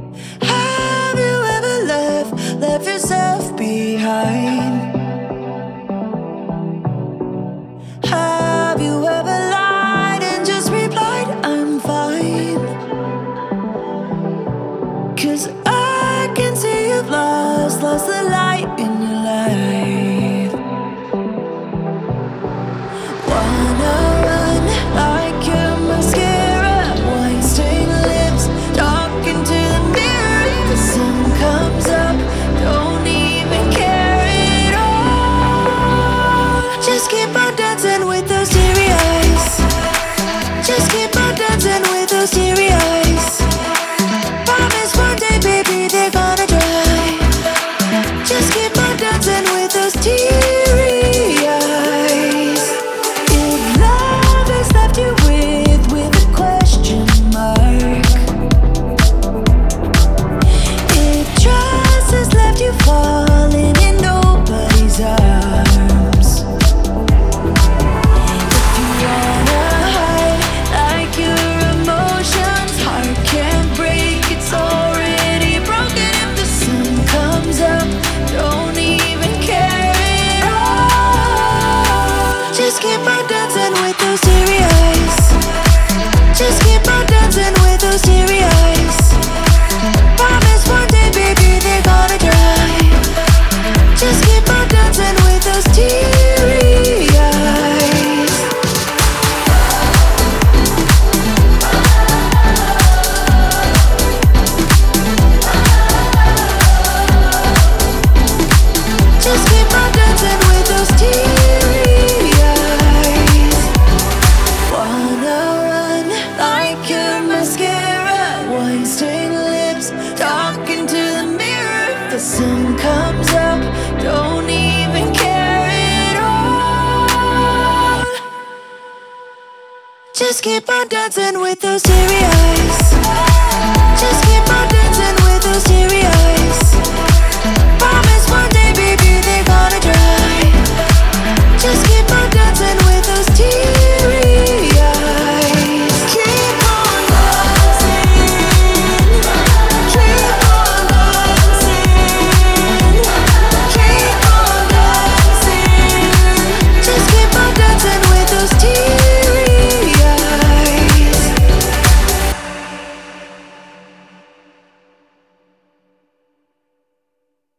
Have you ever left yourself behind? Have you ever lied and just replied, I'm fine? 'Cause I can see you've lost the light in your life. Wanna run like your mascara, wasting lips, talking to the mirror. If the sun comes up, don't even care at all. Just keep on dancing with those teary eyes. Just keep on dancing with those teary eyes. Promise one day, baby, they're gonna dry. Just keep on dancing with those teary eyes. If love has left you with a question mark, if trust has left you falling in nobody's arms, if you wanna hide like your emotions, heart can't break, it's already broken. If the sun comes up, don't even care at all. Just keep on dancing with those teary eyes. Just keep on dancing with those teary eyes. Promise one day, baby, they're gonna dry. Just keep on dancing with those teary eyes. Just keep on dancing with those teary eyes. Wanna run like your mascara, wasting lips, talking to the mirror. If the sun comes up, don't even care at all. Just keep on dancing with those teary eyes.